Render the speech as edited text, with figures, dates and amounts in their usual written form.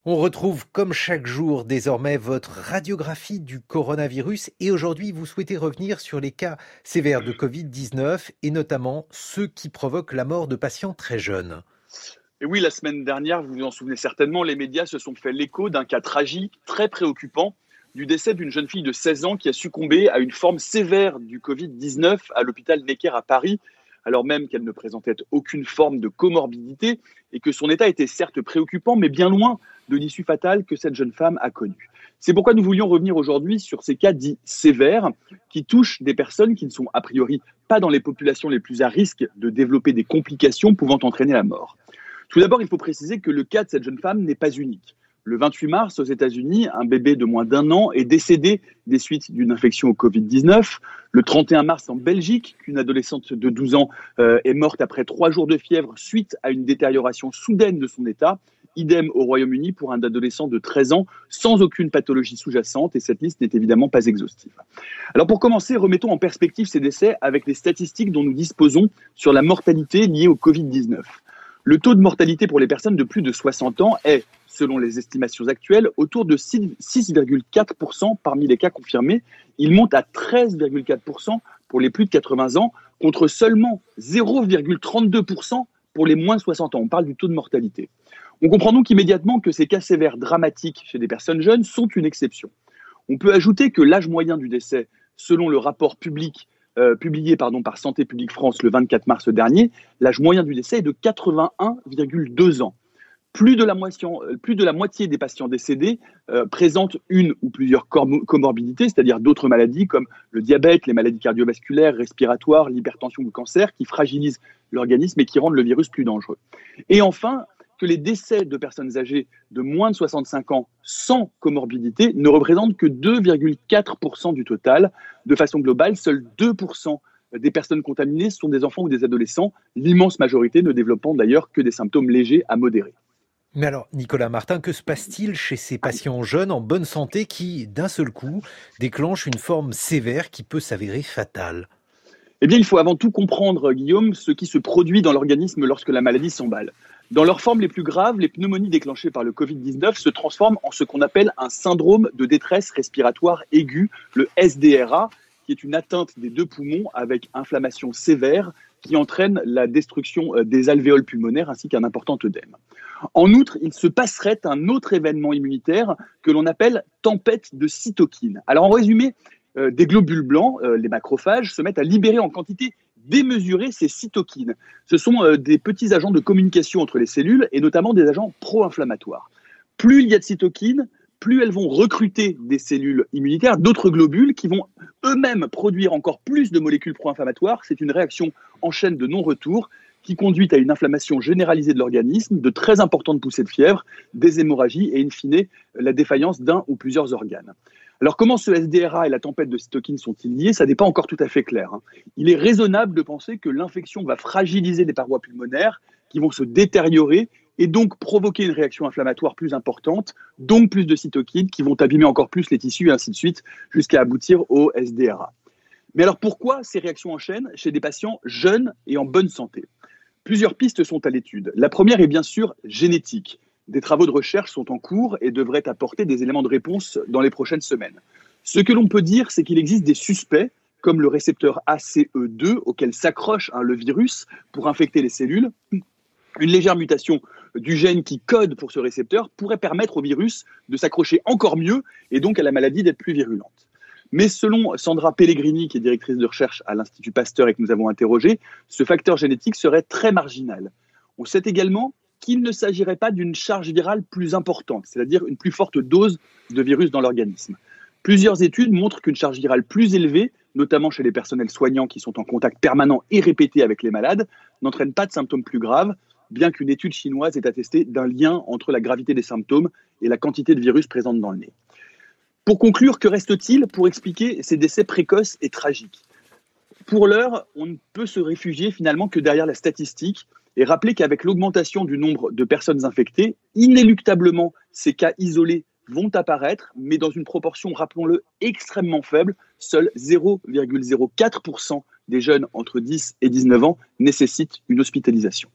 On retrouve comme chaque jour désormais votre radiographie du coronavirus et aujourd'hui vous souhaitez revenir sur les cas sévères de Covid-19 et notamment ceux qui provoquent la mort de patients très jeunes. Et oui, la semaine dernière, vous vous en souvenez certainement, les médias se sont fait l'écho d'un cas tragique, très préoccupant, du décès d'une jeune fille de 16 ans qui a succombé à une forme sévère du Covid-19 à l'hôpital Necker à Paris, alors même qu'elle ne présentait aucune forme de comorbidité et que son état était certes préoccupant, mais bien loin de l'issue fatale que cette jeune femme a connue. C'est pourquoi nous voulions revenir aujourd'hui sur ces cas dits sévères qui touchent des personnes qui ne sont a priori pas dans les populations les plus à risque de développer des complications pouvant entraîner la mort. Tout d'abord, il faut préciser que le cas de cette jeune femme n'est pas unique. Le 28 mars, aux États-Unis, un bébé de moins d'1 an est décédé des suites d'une infection au Covid-19. Le 31 mars, en Belgique, une adolescente de 12 ans est morte après 3 jours de fièvre suite à une détérioration soudaine de son état. Idem au Royaume-Uni pour un adolescent de 13 ans sans aucune pathologie sous-jacente, et cette liste n'est évidemment pas exhaustive. Alors pour commencer, remettons en perspective ces décès avec les statistiques dont nous disposons sur la mortalité liée au Covid-19. Le taux de mortalité pour les personnes de plus de 60 ans est, selon les estimations actuelles, autour de 6,4% parmi les cas confirmés. Il monte à 13,4% pour les plus de 80 ans, contre seulement 0,32% pour les moins de 60 ans. On parle du taux de mortalité. On comprend donc immédiatement que ces cas sévères dramatiques chez des personnes jeunes sont une exception. On peut ajouter que l'âge moyen du décès, selon le rapport publié par Santé publique France le 24 mars dernier, l'âge moyen du décès est de 81,2 ans. Plus de la moitié des patients décédés présentent une ou plusieurs comorbidités, c'est-à-dire d'autres maladies comme le diabète, les maladies cardiovasculaires, respiratoires, l'hypertension ou le cancer, qui fragilisent l'organisme et qui rendent le virus plus dangereux. Et enfin, que les décès de personnes âgées de moins de 65 ans sans comorbidité ne représentent que 2,4% du total. De façon globale, seuls 2% des personnes contaminées sont des enfants ou des adolescents, l'immense majorité ne développant d'ailleurs que des symptômes légers à modérés. Mais alors, Nicolas Martin, que se passe-t-il chez ces patients jeunes en bonne santé qui, d'un seul coup, déclenchent une forme sévère qui peut s'avérer fatale ? Eh bien, il faut avant tout comprendre, Guillaume, ce qui se produit dans l'organisme lorsque la maladie s'emballe. Dans leurs formes les plus graves, les pneumonies déclenchées par le Covid-19 se transforment en ce qu'on appelle un syndrome de détresse respiratoire aiguë, le SDRA, qui est une atteinte des 2 poumons avec inflammation sévère qui entraîne la destruction des alvéoles pulmonaires ainsi qu'un important œdème. En outre, il se passerait un autre événement immunitaire que l'on appelle tempête de cytokines. Alors en résumé, des globules blancs, les macrophages, se mettent à libérer en quantité démesurée ces cytokines. Ce sont des petits agents de communication entre les cellules et notamment des agents pro-inflammatoires. Plus il y a de cytokines, plus elles vont recruter des cellules immunitaires, d'autres globules qui vont eux-mêmes produire encore plus de molécules pro-inflammatoires. C'est une réaction en chaîne de non-retour qui conduit à une inflammation généralisée de l'organisme, de très importantes poussées de fièvre, des hémorragies et, in fine, la défaillance d'un ou plusieurs organes. Alors, comment ce SDRA et la tempête de cytokines sont-ils liés ? Ça n'est pas encore tout à fait clair. Il est raisonnable de penser que l'infection va fragiliser les parois pulmonaires qui vont se détériorer et donc provoquer une réaction inflammatoire plus importante, donc plus de cytokines qui vont abîmer encore plus les tissus et ainsi de suite jusqu'à aboutir au SDRA. Mais alors pourquoi ces réactions en chaîne chez des patients jeunes et en bonne santé ? Plusieurs pistes sont à l'étude. La première est bien sûr génétique. Des travaux de recherche sont en cours et devraient apporter des éléments de réponse dans les prochaines semaines. Ce que l'on peut dire, c'est qu'il existe des suspects, comme le récepteur ACE2 auquel s'accroche le virus pour infecter les cellules. Une légère mutation du gène qui code pour ce récepteur pourrait permettre au virus de s'accrocher encore mieux et donc à la maladie d'être plus virulente. Mais selon Sandra Pellegrini, qui est directrice de recherche à l'Institut Pasteur et que nous avons interrogé, ce facteur génétique serait très marginal. On sait également qu'il ne s'agirait pas d'une charge virale plus importante, c'est-à-dire une plus forte dose de virus dans l'organisme. Plusieurs études montrent qu'une charge virale plus élevée, notamment chez les personnels soignants qui sont en contact permanent et répété avec les malades, n'entraîne pas de symptômes plus graves, bien qu'une étude chinoise ait attesté d'un lien entre la gravité des symptômes et la quantité de virus présente dans le nez. Pour conclure, que reste-t-il pour expliquer ces décès précoces et tragiques ? Pour l'heure, on ne peut se réfugier finalement que derrière la statistique et rappeler qu'avec l'augmentation du nombre de personnes infectées, inéluctablement, ces cas isolés vont apparaître, mais dans une proportion, rappelons-le, extrêmement faible. Seuls 0,04% des jeunes entre 10 et 19 ans nécessitent une hospitalisation.